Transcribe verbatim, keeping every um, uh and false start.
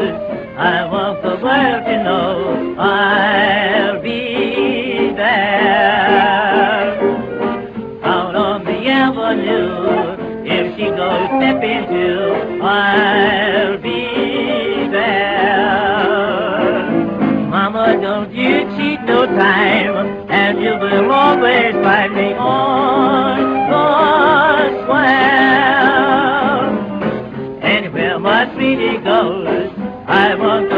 goes, I want the world to know I'll be there. Out on the avenue, if she goes stepping to, I'll be there. Mama, don't you cheat no time, and you will always find me on the swell. Anywhere my sweetie goes, I want